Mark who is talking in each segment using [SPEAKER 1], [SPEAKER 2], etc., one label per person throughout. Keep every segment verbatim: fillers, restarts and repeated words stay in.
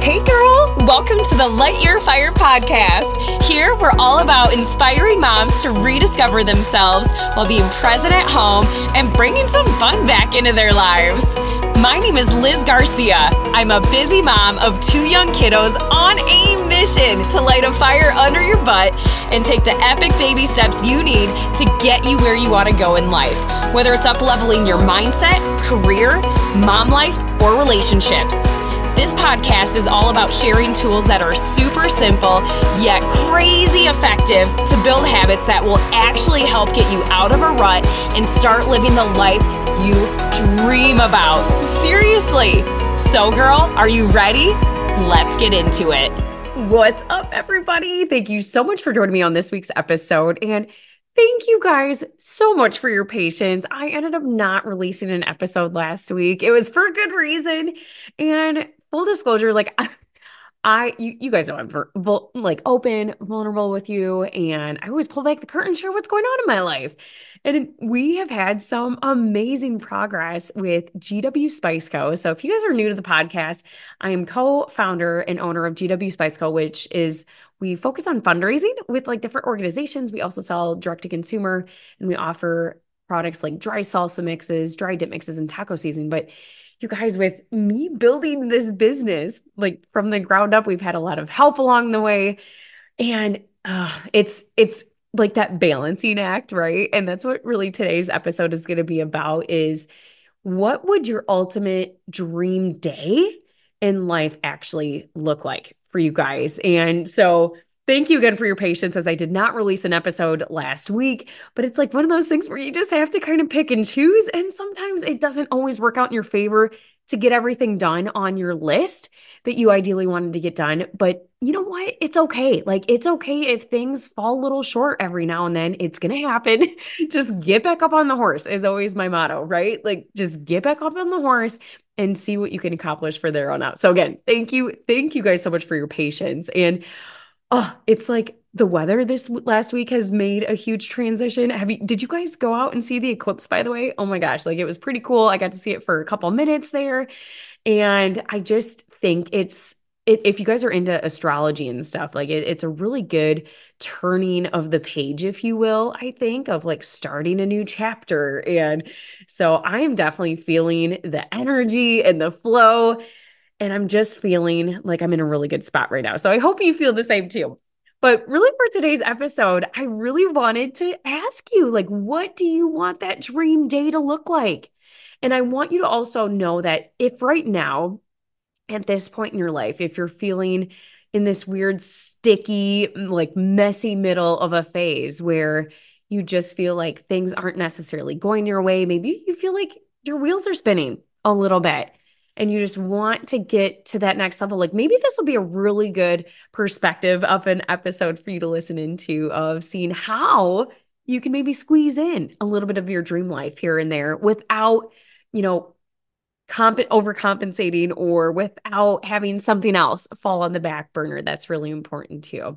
[SPEAKER 1] Hey girl, welcome to the Light Your Fire podcast. Here we're all about inspiring moms to rediscover themselves while being present at home and bringing some fun back into their lives. My name is Liz Garcia. I'm a busy mom of two young kiddos on a mission to light a fire under your butt and take the epic baby steps you need to get you where you want to go in life, whether it's up-leveling your mindset, career, mom life, or relationships. This podcast is all about sharing tools that are super simple, yet crazy effective to build habits that will actually help get you out of a rut and start living the life you dream about. Seriously. So girl, are you ready? Let's get into it. What's up, everybody? Thank you so much for joining me on this week's episode. And thank you guys so much for your patience. I ended up not releasing an episode last week. It was for a good reason. And full disclosure, like I, I you, you guys know I'm vul, like open, vulnerable with you, and I always pull back the curtain, share what's going on in my life. And we have had some amazing progress with G W Spice Co. So if you guys are new to the podcast, I am co-founder and owner of G W Spice Co., which is we focus on fundraising with like different organizations. We also sell direct to consumer, and we offer products like dry salsa mixes, dry dip mixes, and taco seasoning. But you guys, with me building this business, like from the ground up, we've had a lot of help along the way. And uh, it's, it's like that balancing act, right? And that's what really today's episode is going to be about is what would your ultimate dream day in life actually look like for you guys? And so thank you again for your patience as I did not release an episode last week, but it's like one of those things where you just have to kind of pick and choose. And sometimes it doesn't always work out in your favor to get everything done on your list that you ideally wanted to get done. But you know what? It's okay. Like it's okay if things fall a little short every now and then. It's going to happen. Just get back up on the horse is always my motto, right? Like just get back up on the horse and see what you can accomplish for there on out. So again, thank you. Thank you guys so much for your patience. And oh, it's like the weather this last week has made a huge transition. Have you, did you guys go out and see the eclipse, by the way? Oh my gosh, like it was pretty cool. I got to see it for a couple minutes there. And I just think it's, it, if you guys are into astrology and stuff, like it, it's a really good turning of the page, if you will, I think, of like starting a new chapter. And so I am definitely feeling the energy and the flow. And I'm just feeling like I'm in a really good spot right now. So I hope you feel the same too. But really for today's episode, I really wanted to ask you, like, what do you want that dream day to look like? And I want you to also know that if right now, at this point in your life, if you're feeling in this weird, sticky, like messy middle of a phase where you just feel like things aren't necessarily going your way, maybe you feel like your wheels are spinning a little bit, and you just want to get to that next level, like maybe this will be a really good perspective of an episode for you to listen into of seeing how you can maybe squeeze in a little bit of your dream life here and there without, you know, comp- overcompensating or without having something else fall on the back burner. That's really important too.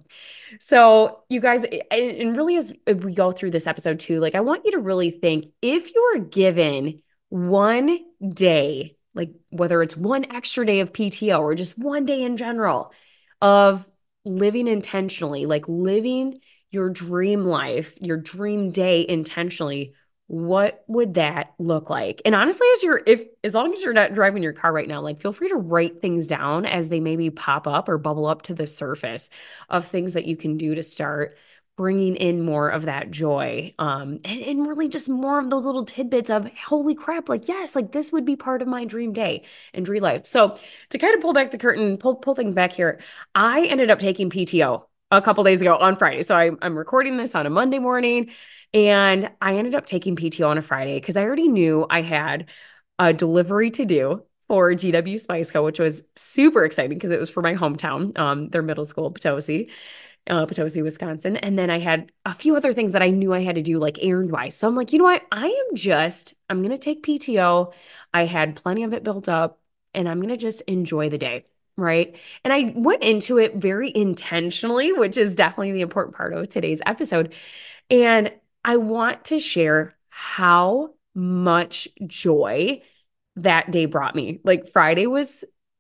[SPEAKER 1] So you guys, and really as we go through this episode too, like I want you to really think if you are given one day, like whether it's one extra day of P T O or just one day in general of living intentionally, like living your dream life, your dream day intentionally, what would that look like? And honestly, as you're, if, as long as you're not driving your car right now, like feel free to write things down as they maybe pop up or bubble up to the surface of things that you can do to start bringing in more of that joy, um, and, and really just more of those little tidbits of, holy crap, like, yes, like this would be part of my dream day and dream life. So to kind of pull back the curtain, pull, pull things back here, I ended up taking P T O a couple days ago on Friday. So I, I'm recording this on a Monday morning, and I ended up taking P T O on a Friday because I already knew I had a delivery to do for G W Spice Co., which was super exciting because it was for my hometown, um, their middle school, Potosi. Uh, Potosi, Wisconsin. And then I had a few other things that I knew I had to do like errand wise. So I'm like, you know what? I am just, I'm going to take P T O. I had plenty of it built up and I'm going to just enjoy the day. Right. And I went into it very intentionally, which is definitely the important part of today's episode. And I want to share how much joy that day brought me. Like Friday was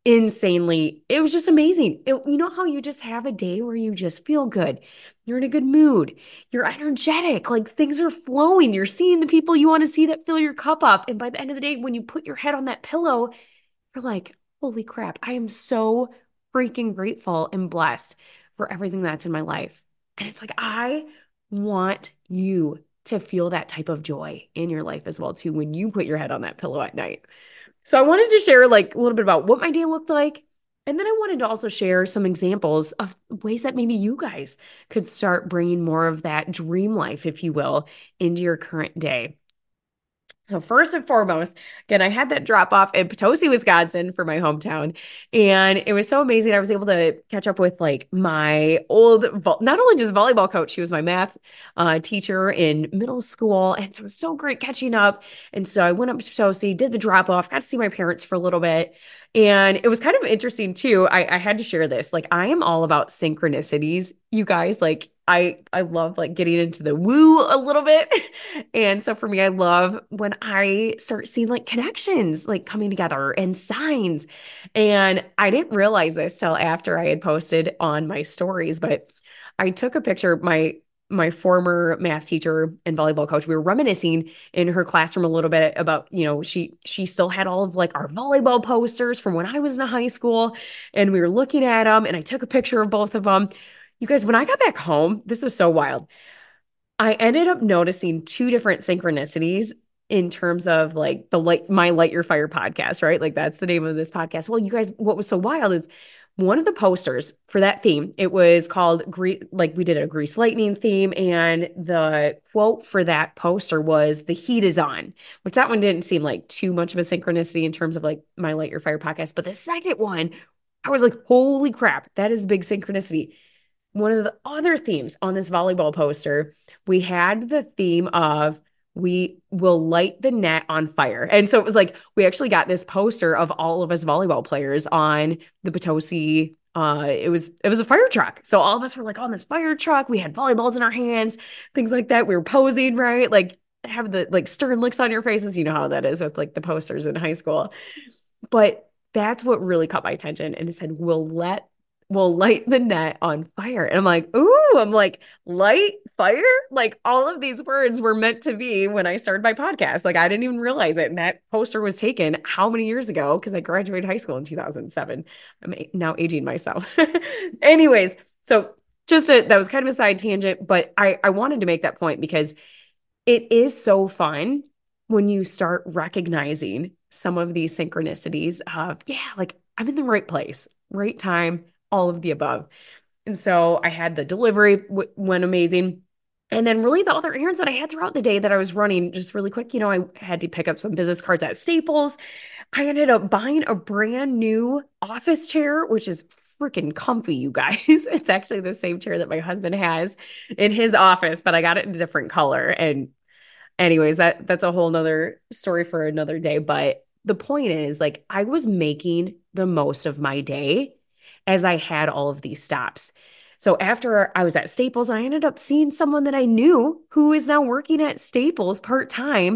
[SPEAKER 2] insanely, it was just amazing. It, you know how you just have a day where you just feel good. You're in a good mood. You're energetic. Like things are flowing. You're seeing the people you want to see that fill your cup up. And by the end of the day, when you put your head on that pillow, you're like, holy crap, I am so freaking grateful and blessed for everything that's in my life. And it's like, I want you to feel that type of joy in your life as well, too, when you put your head on that pillow at night. So I wanted to share like a little bit about what my day looked like. And then I wanted to also share some examples of ways that maybe you guys could start bringing more of that dream life, if you will, into your current day. So first and foremost, again, I had that drop off in Potosi, Wisconsin for my hometown. And it was so amazing. I was able to catch up with like my old, vo- not only just volleyball coach, she was my math uh, teacher in middle school. And so it was so great catching up. And so I went up to Potosi, did the drop off, got to see my parents for a little bit. And it was kind of interesting too. I, I had to share this. Like I am all about synchronicities, you guys. Like I I love like getting into the woo a little bit. And so for me, I love when I start seeing like connections like coming together and signs. And I didn't realize this till after I had posted on my stories, but I took a picture. My my former math teacher and volleyball coach, we were reminiscing in her classroom a little bit about, you know, she she still had all of like our volleyball posters from when I was in high school, and we were looking at them, and I took a picture of both of them. You guys, when I got back home, this was so wild. I ended up noticing two different synchronicities in terms of like the light my Light Your Fire podcast, right? Like that's the name of this podcast. Well, you guys, what was so wild is one of the posters for that theme, it was called Gre- like we did a Grease Lightning theme, and the quote for that poster was "The heat is on," which that one didn't seem like too much of a synchronicity in terms of like my Light Your Fire podcast. But the second one, I was like, holy crap, that is a big synchronicity. One of the other themes on this volleyball poster, we had the theme of we will light the net on fire. And so it was like we actually got this poster of all of us volleyball players on the Potosi. Uh, it was it was a fire truck. So all of us were like on this fire truck. We had volleyballs in our hands, things like that. We were posing, right? Like have the like stern looks on your faces. You know how that is with like the posters in high school. But that's what really caught my attention. And it said, we'll let we'll light the net on fire. And I'm like, ooh, I'm like, light fire? Like all of these words were meant to be when I started my podcast. Like I didn't even realize it. And that poster was taken how many years ago? Because I graduated high school in two thousand seven. I'm now aging myself. Anyways, so just a, that was kind of a side tangent, but I, I wanted to make that point because it is so fun when you start recognizing some of these synchronicities of, yeah, like I'm in the right place, right time, all of the above. And so I had the delivery w- went amazing. And then really the other errands that I had throughout the day that I was running just really quick, you know, I had to pick up some business cards at Staples. I ended up buying a brand new office chair, which is freaking comfy, you guys. It's actually the same chair that my husband has in his office, but I got it in a different color. And anyways, that that's a whole nother story for another day. But the point is, like, I was making the most of my day as I had all of these stops. So after I was at Staples, I ended up seeing someone that I knew who is now working at Staples part-time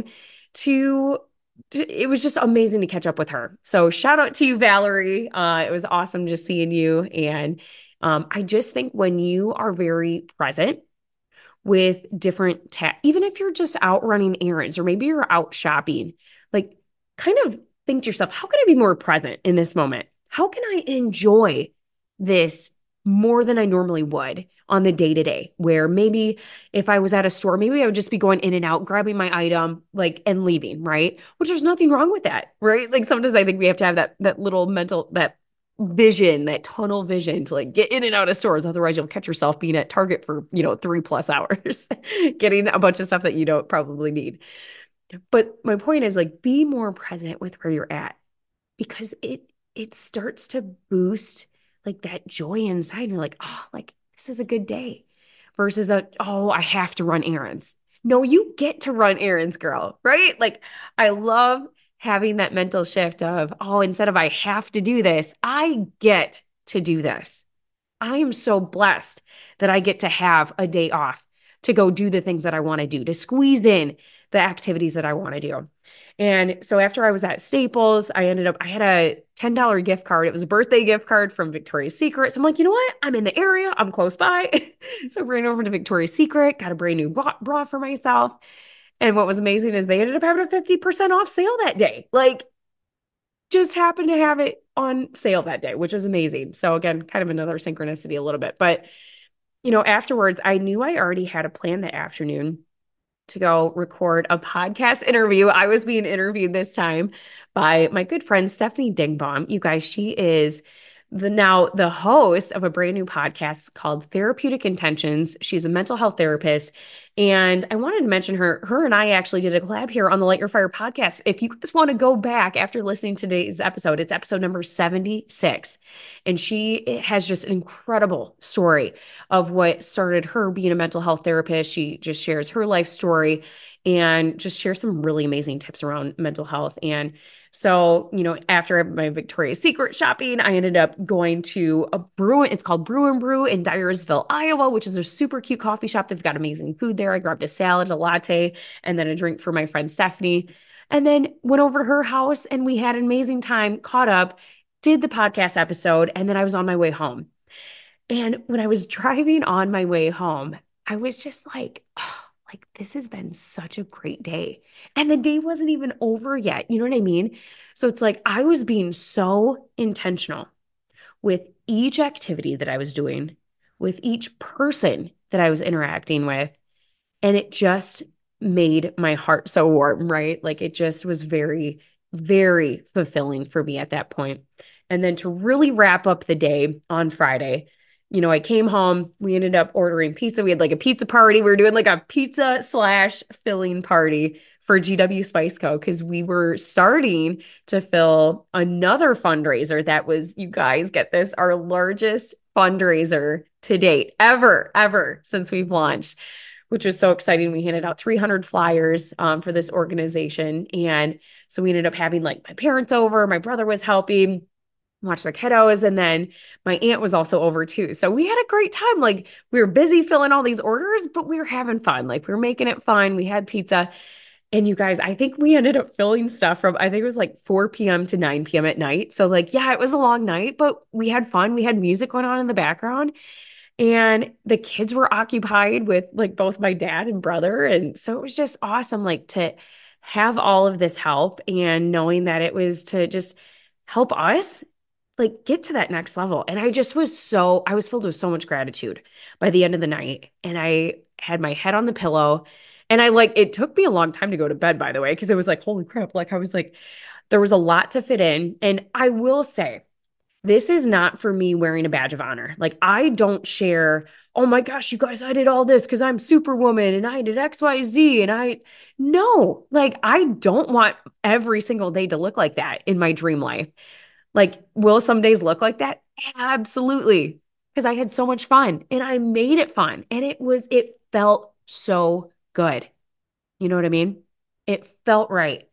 [SPEAKER 2] to it was just amazing to catch up with her. So shout out to you, Valerie. Uh, it was awesome just seeing you. And um, I just think when you are very present with different ta- even if you're just out running errands or maybe you're out shopping, like kind of think to yourself, how can I be more present in this moment? How can I enjoy this more than I normally would on the day to day? Where maybe if I was at a store, maybe I would just be going in and out, grabbing my item, like and leaving, right? Which there's nothing wrong with that, right? Like sometimes I think we have to have that that little mental that vision, that tunnel vision to like get in and out of stores. Otherwise, you'll catch yourself being at Target for, you know, three plus hours, getting a bunch of stuff that you don't probably need. But my point is like be more present with where you're at because it it starts to boost like that joy inside. And you're like, oh, like this is a good day versus a, oh, I have to run errands. No, you get to run errands, girl, right? Like I love having that mental shift of, oh, instead of I have to do this, I get to do this. I am so blessed that I get to have a day off to go do the things that I want to do, to squeeze in the activities that I want to do. And so after I was at Staples, I ended up, I had a ten dollars gift card. It was a birthday gift card from Victoria's Secret. So I'm like, you know what? I'm in the area. I'm close by. So I ran over to Victoria's Secret, got a brand new bra, bra for myself. And what was amazing is they ended up having a fifty percent off sale that day. Like, just happened to have it on sale that day, which was amazing. So again, kind of another synchronicity a little bit. But, you know, afterwards, I knew I already had a plan that afternoon to go record a podcast interview. I was being interviewed this time by my good friend, Stephanie Dingbaum. You guys, she is the now the host of a brand new podcast called Therapeutic Intentions. She's a mental health therapist. And I wanted to mention her. Her and I actually did a collab here on the Light Your Fire podcast. If you guys want to go back after listening to today's episode, it's episode number seventy-six. And she has just an incredible story of what started her being a mental health therapist. She just shares her life story and just shares some really amazing tips around mental health. And so, you know, after my Victoria's Secret shopping, I ended up going to a brew. It's called Brew and Brew in Dyersville, Iowa, which is a super cute coffee shop. They've got amazing food there. I grabbed a salad, a latte, and then a drink for my friend Stephanie. And then went over to her house and we had an amazing time, caught up, did the podcast episode, and then I was on my way home. And when I was driving on my way home, I was just like, oh, like, this has been such a great day. And the day wasn't even over yet. You know what I mean? So it's like I was being so intentional with each activity that I was doing, with each person that I was interacting with. And it just made my heart so warm, right? Like it just was very, very fulfilling for me at that point. And then to really wrap up the day on Friday, you know, I came home, we ended up ordering pizza. We had like a pizza party. We were doing like a pizza slash filling party for G W Spice Co. because we were starting to fill another fundraiser that was, you guys get this, our largest fundraiser to date ever, ever since we've launched, which was so exciting. We handed out three hundred flyers um, for this organization. And so we ended up having like my parents over, my brother was helping, watch the kiddos. And then my aunt was also over too. So we had a great time. Like we were busy filling all these orders, but we were having fun. Like we were making it fun. We had pizza. And you guys, I think we ended up filling stuff from, I think it was like four p.m. to nine p.m. at night. So like, yeah, it was a long night, but we had fun. We had music going on in the background. And the kids were occupied with like both my dad and brother. And so it was just awesome, like to have all of this help and knowing that it was to just help us like get to that next level. And I just was so, I was filled with so much gratitude by the end of the night. And I had my head on the pillow and I like, it took me a long time to go to bed, by the way, because it was like, holy crap. Like I was like, there was a lot to fit in. And I will say, this is not for me wearing a badge of honor. Like I don't share, oh my gosh, you guys, I did all this because I'm Superwoman and I did X, Y, Z. And I, no, like I don't want every single day to look like that in my dream life. Like, will some days look like that? Absolutely. Because I had so much fun and I made it fun. And it was, it felt so good. You know what I mean? It felt right.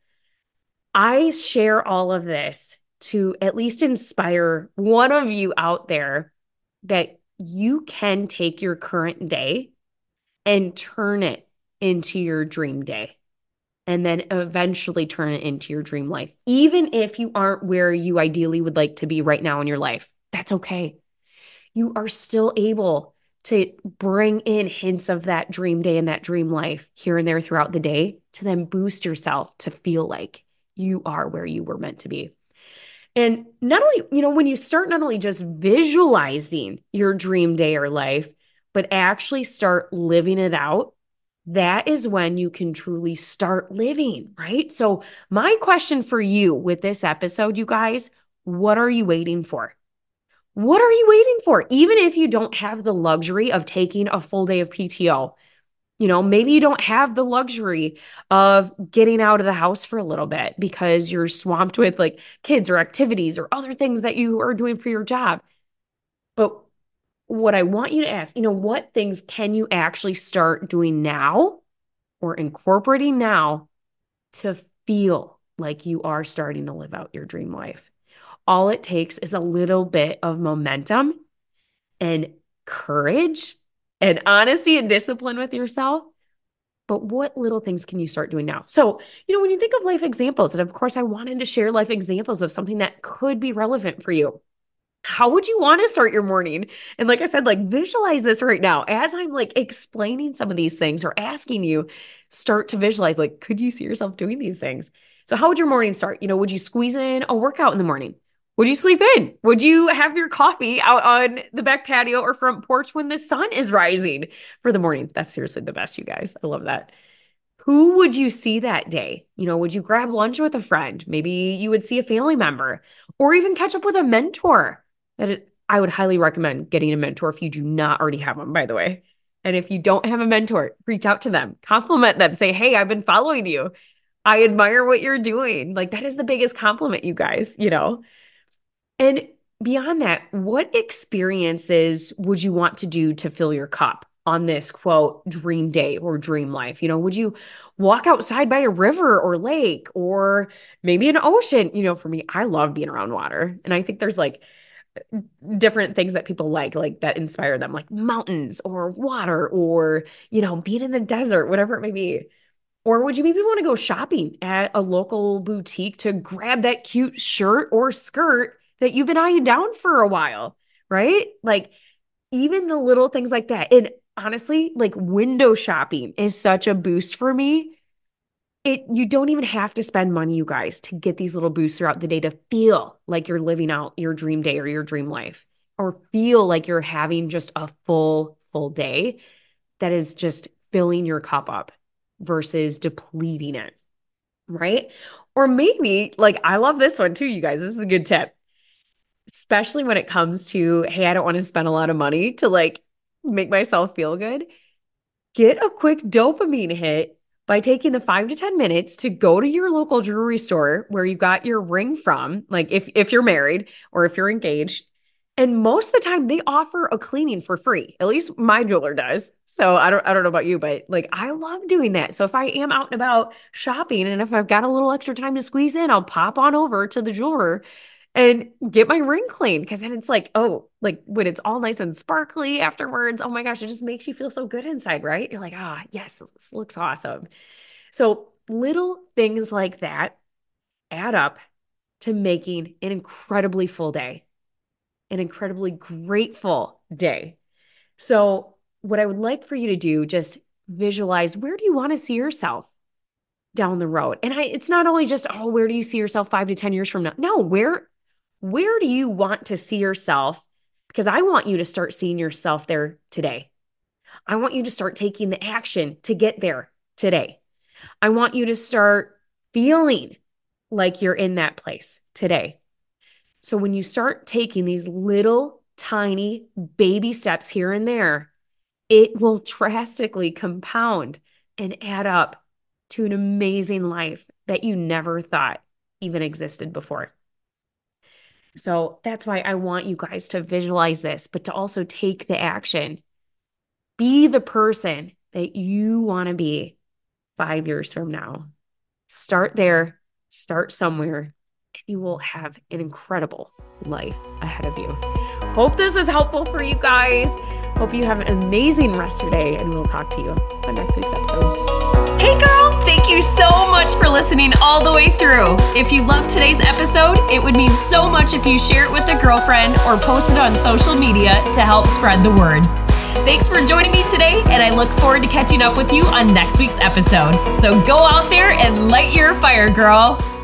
[SPEAKER 2] I share all of this to at least inspire one of you out there that you can take your current day and turn it into your dream day. And then eventually turn it into your dream life. Even if you aren't where you ideally would like to be right now in your life, that's okay. You are still able to bring in hints of that dream day and that dream life here and there throughout the day to then boost yourself to feel like you are where you were meant to be. And not only, you know, when you start not only just visualizing your dream day or life, but actually start living it out, that is when you can truly start living, right? So my question for you with this episode, you guys, what are you waiting for? What are you waiting for? Even if you don't have the luxury of taking a full day of P T O, you know, maybe you don't have the luxury of getting out of the house for a little bit because you're swamped with like kids or activities or other things that you are doing for your job. But what I want you to ask, you know, what things can you actually start doing now or incorporating now to feel like you are starting to live out your dream life? All it takes is a little bit of momentum and courage and honesty and discipline with yourself. But what little things can you start doing now? So, you know, when you think of life examples, and of course, I wanted to share life examples of something that could be relevant for you. How would you want to start your morning? And like I said, like visualize this right now. As I'm like explaining some of these things or asking you, start to visualize, like, could you see yourself doing these things? So how would your morning start? You know, would you squeeze in a workout in the morning? Would you sleep in? Would you have your coffee out on the back patio or front porch when the sun is rising for the morning? That's seriously the best, you guys. I love that. Who would you see that day? You know, would you grab lunch with a friend? Maybe you would see a family member or even catch up with a mentor. That it, I would highly recommend getting a mentor if you do not already have one, by the way. And if you don't have a mentor, reach out to them, compliment them, say, hey, I've been following you. I admire what you're doing. Like that is the biggest compliment, you guys, you know? And beyond that, what experiences would you want to do to fill your cup on this quote, dream day or dream life? You know, would you walk outside by a river or lake or maybe an ocean? You know, for me, I love being around water. And I think there's like different things that people like, like that inspire them, like mountains or water or, you know, being in the desert, whatever it may be. Or would you maybe want to go shopping at a local boutique to grab that cute shirt or skirt that you've been eyeing down for a while, right? Like even the little things like that. And honestly, like window shopping is such a boost for me. It, you don't even have to spend money, you guys, to get these little boosts throughout the day to feel like you're living out your dream day or your dream life, or feel like you're having just a full, full day that is just filling your cup up versus depleting it, right? Or maybe, like, I love this one too, you guys. This is a good tip, especially when it comes to, hey, I don't want to spend a lot of money to like make myself feel good. Get a quick dopamine hit by taking the five to ten minutes to go to your local jewelry store where you got your ring from, like if, if you're married or if you're engaged. And most of the time they offer a cleaning for free. At least my jeweler does. So I don't, I don't know about you, but like, I love doing that. So if I am out and about shopping and if I've got a little extra time to squeeze in, I'll pop on over to the jeweler and get my ring cleaned. Cause then it's like, oh, like when it's all nice and sparkly afterwards, oh my gosh, it just makes you feel so good inside, right? You're like, ah, oh, yes, this looks awesome. So little things like that add up to making an incredibly full day, an incredibly grateful day. So what I would like for you to do, just visualize, where do you want to see yourself down the road? And I, it's not only just, oh, where do you see yourself five to ten years from now? No, where, where do you want to see yourself? Because I want you to start seeing yourself there today. I want you to start taking the action to get there today. I want you to start feeling like you're in that place today. So when you start taking these little tiny baby steps here and there, it will drastically compound and add up to an amazing life that you never thought even existed before. So that's why I want you guys to visualize this, but to also take the action. Be the person that you want to be five years from now. Start there, start somewhere. You will have an incredible life ahead of you. Hope this was helpful for you guys. Hope you have an amazing rest of your day, and we'll talk to you on next week's episode.
[SPEAKER 1] Hey girl, thank you so much for listening all the way through. If you loved today's episode, it would mean so much if you share it with a girlfriend or post it on social media to help spread the word. Thanks for joining me today, and I look forward to catching up with you on next week's episode. So go out there and light your fire, girl.